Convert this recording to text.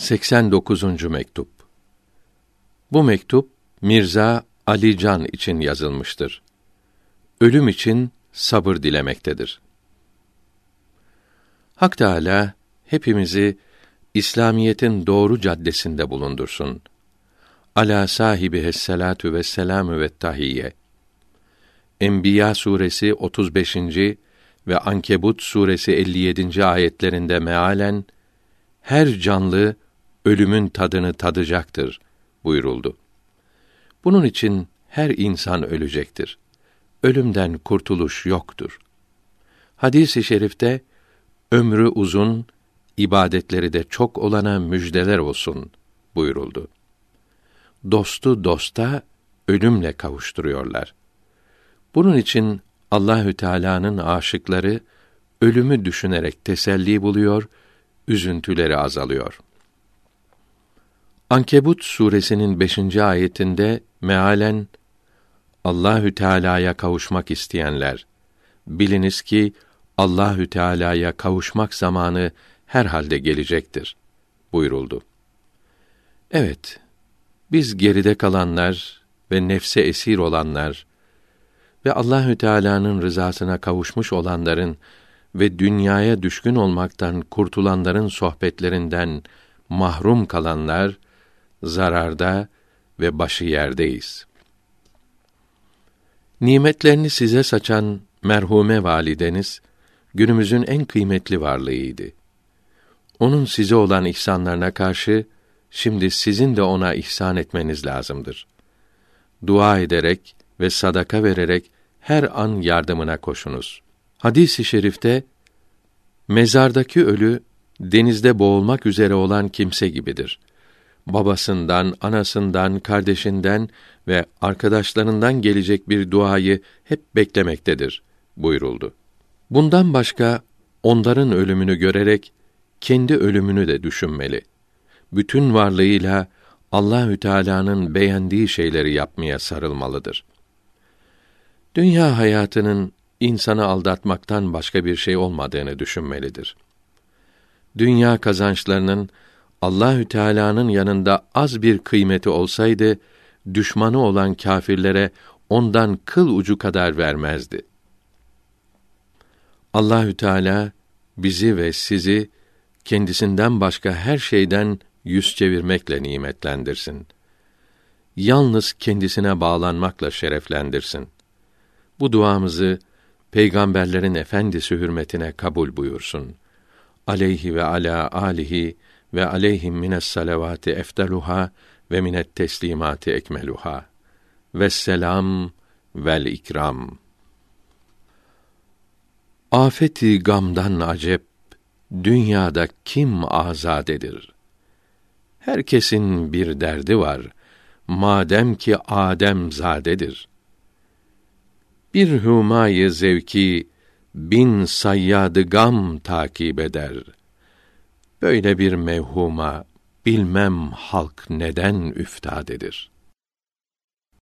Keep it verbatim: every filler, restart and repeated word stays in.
seksen dokuzuncu mektup. Bu mektup Mirza Ali Can için yazılmıştır. Ölüm için sabır dilemektedir. Hak Teâlâ hepimizi İslamiyetin doğru caddesinde bulundursun. Alâ sâhibihisselâtü vesselâmü vettahiyye. Enbiya suresi otuz beşinci ve Ankebut suresi elli yedinci ayetlerinde mealen her canlı ölümün tadını tadacaktır buyuruldu. Bunun için her insan ölecektir. Ölümden kurtuluş yoktur. Hadis-i şerifte ömrü uzun, ibadetleri de çok olana müjdeler olsun buyuruldu. Dostu dosta ölümle kavuşturuyorlar. Bunun için Allahü Teala'nın aşıkları ölümü düşünerek teselli buluyor, üzüntüleri azalıyor. Ankebut suresinin beşinci ayetinde mealen Allahü Teala'ya kavuşmak isteyenler, biliniz ki Allahü Teala'ya kavuşmak zamanı herhalde gelecektir buyuruldu. Evet, biz geride kalanlar ve nefse esir olanlar ve Allahü Teala'nın rızasına kavuşmuş olanların ve dünyaya düşkün olmaktan kurtulanların sohbetlerinden mahrum kalanlar zararda ve başı yerdeyiz. Nimetlerini size saçan merhume valideniz günümüzün en kıymetli varlığıydı. Onun size olan ihsanlarına karşı şimdi sizin de ona ihsan etmeniz lazımdır. Dua ederek ve sadaka vererek her an yardımına koşunuz. Hadis-i şerifte mezardaki ölü denizde boğulmak üzere olan kimse gibidir. Babasından, anasından, kardeşinden ve arkadaşlarından gelecek bir duayı hep beklemektedir buyuruldu. Bundan başka onların ölümünü görerek kendi ölümünü de düşünmeli. Bütün varlığıyla Allahü Teala'nın beğendiği şeyleri yapmaya sarılmalıdır. Dünya hayatının insanı aldatmaktan başka bir şey olmadığını düşünmelidir. Dünya kazançlarının Allahü Teala'nın yanında az bir kıymeti olsaydı, düşmanı olan kâfirlere ondan kıl ucu kadar vermezdi. Allahü Teala bizi ve sizi kendisinden başka her şeyden yüz çevirmekle nimetlendirsin. Yalnız kendisine bağlanmakla şereflendirsin. Bu duamızı peygamberlerin efendisi hürmetine kabul buyursun. Aleyhi ve ala alihi ve aleyhim mines salavati efdaluha ve minet teslimati ekmeluha. Vesselam vel ikram. Afeti gamdan acep, dünyada kim azadedir? Herkesin bir derdi var, madem ki Adem zadedir. Bir hûmâ-yı zevki, bin sayyadı gam takip eder. Böyle bir mevhuma, bilmem halk neden üftadedir.